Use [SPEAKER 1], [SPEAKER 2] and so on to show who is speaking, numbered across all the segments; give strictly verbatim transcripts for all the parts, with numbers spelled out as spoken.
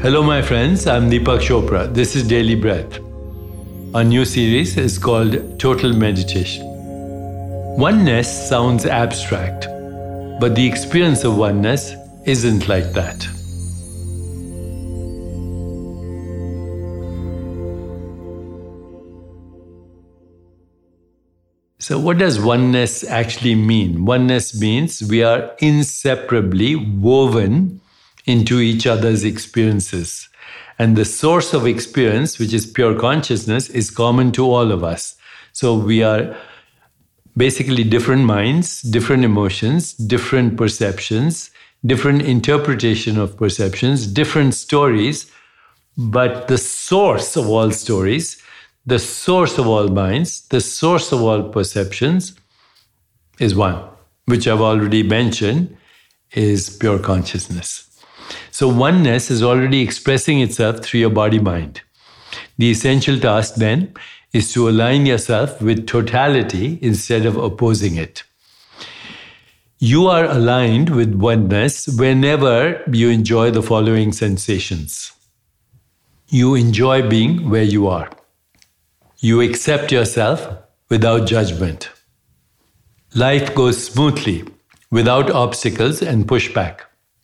[SPEAKER 1] Hello, my friends. I'm Deepak Chopra. This is Daily Breath. Our new series is called Total Meditation. Oneness sounds abstract, but the experience of oneness isn't like that. So, what does oneness actually mean? Oneness means we are inseparably woven into each other's experiences. And the source of experience, which is pure consciousness, is common to all of us. So, we are basically different minds, different emotions, different perceptions, different interpretation of perceptions, different stories. But the source of all stories, the source of all minds, the source of all perceptions is one, which I've already mentioned is pure consciousness. So oneness is already expressing itself through your body-mind. The essential task then is to align yourself with totality instead of opposing it. You are aligned with oneness whenever you enjoy the following sensations. You enjoy being where you are. You accept yourself without judgment. Life goes smoothly, without obstacles and pushback.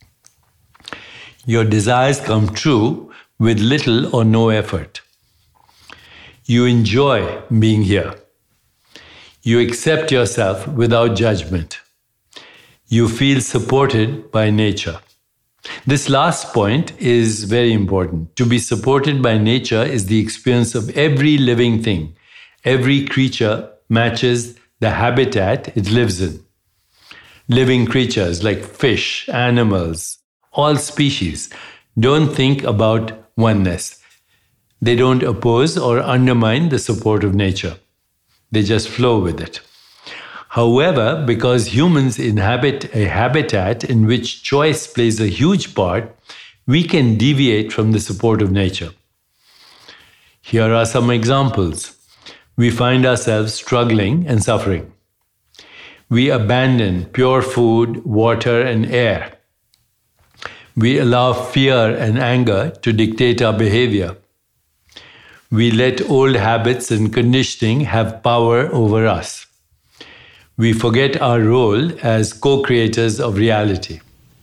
[SPEAKER 1] Your desires come true with little or no effort. You enjoy being here. You accept yourself without judgment. You feel supported by nature. This last point is very important. To be supported by nature is the experience of every living thing. Every creature matches the habitat it lives in. Living creatures like fish, animals, all species don't think about oneness. They don't oppose or undermine the support of nature. They just flow with it. However, because humans inhabit a habitat in which choice plays a huge part, we can deviate from the support of nature. Here are some examples. We find ourselves struggling and suffering. We abandon pure food, water, and air. We allow fear and anger to dictate our behavior. We let old habits and conditioning have power over us. We forget our role as co-creators of reality.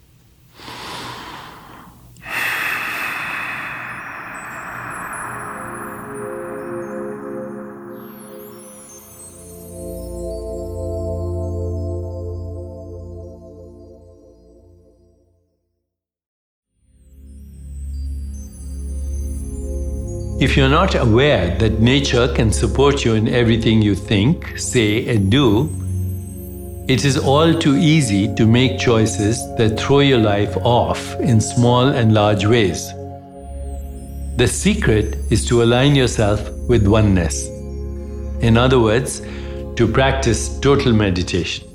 [SPEAKER 1] If you're not aware that nature can support you in everything you think, say, and do, it is all too easy to make choices that throw your life off in small and large ways. The secret is to align yourself with oneness. In other words, to practice total meditation.